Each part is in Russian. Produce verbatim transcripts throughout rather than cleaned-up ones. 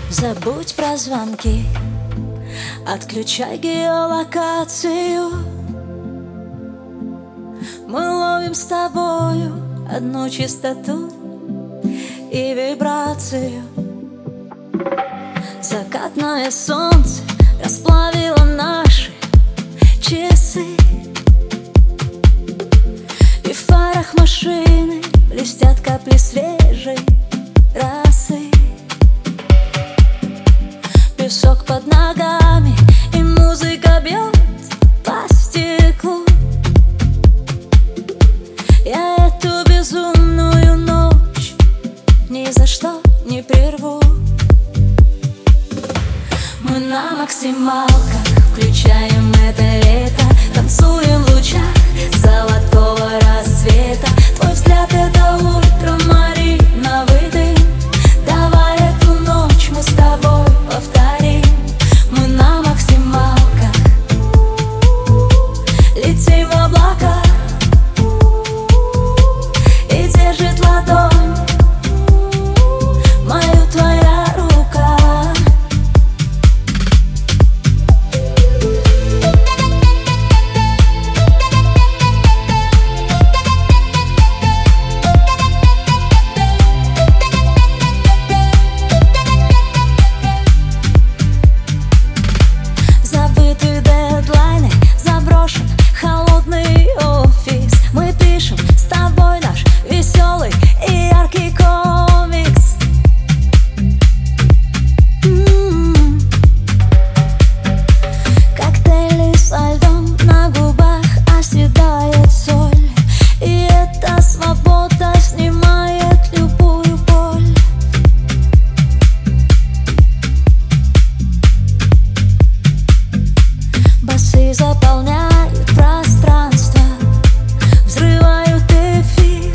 Забудь про звонки, отключай геолокацию. Мы ловим с тобою одну частоту и вибрацию. Закатное солнце расплавило наши часы, и в фарах машины блестят капли свежей росы. Песок под ногами, и музыка бьет по стеклу. Я эту безумную ночь ни за что не прерву. Мы на максималках включаем это лето, танцуем в лучах золотого рассвета. Твой взгляд — это ультрамариновый дым. Давай эту ночь мы с тобой повторим. Мы на максималках летим в облака, и держит ладонь мою твоя рука. Забыты дедлайны, заброшен холодный офис. Мы пишем с тобой наш веселый и яркий комикс. М-м-м. Коктейли со льдом, на губах оседает соль, и эта свобода снимает любую боль. Басы заполняют пространство, взрывают эфир.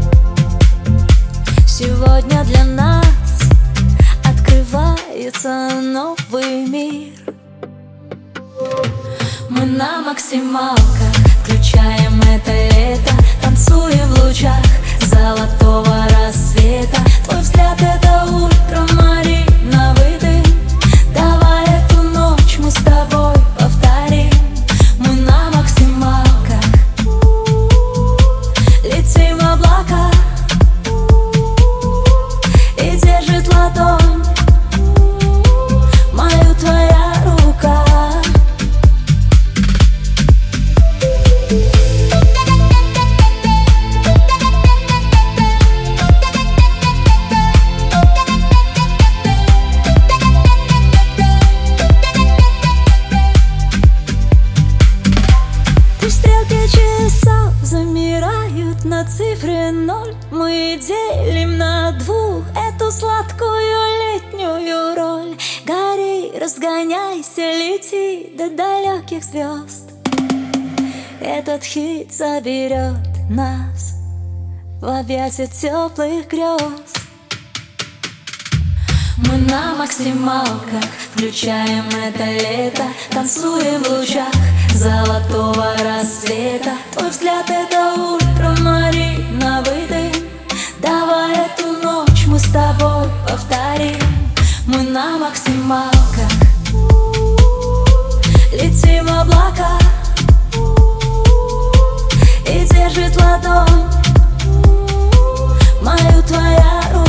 Сегодня для нас открывается новый мир. Мы на максималках включаем это лето, танцуем в лучах золотого рассвета. Твой взгляд — это ультрамариновый дым. Давай эту ночь мы с тобой повторим. Мы на максималках летим в облака, и держит ладонь мою твоя рука. Пусть стрелки часов замирают на цифре ноль. Мы делим на двух эту сладкую летнюю роль. Гори, разгоняйся, лети до далеких звезд. Этот хит заберет нас в объятия теплых грез. Мы на максималках включаем это лето, танцуем в лучах золотого рассвета. Твой взгляд — это ультрамариновый дым. Давай эту ночь мы с тобой повторим. Мы на максималках летим в облака, и держит ладонь мою твоя рука.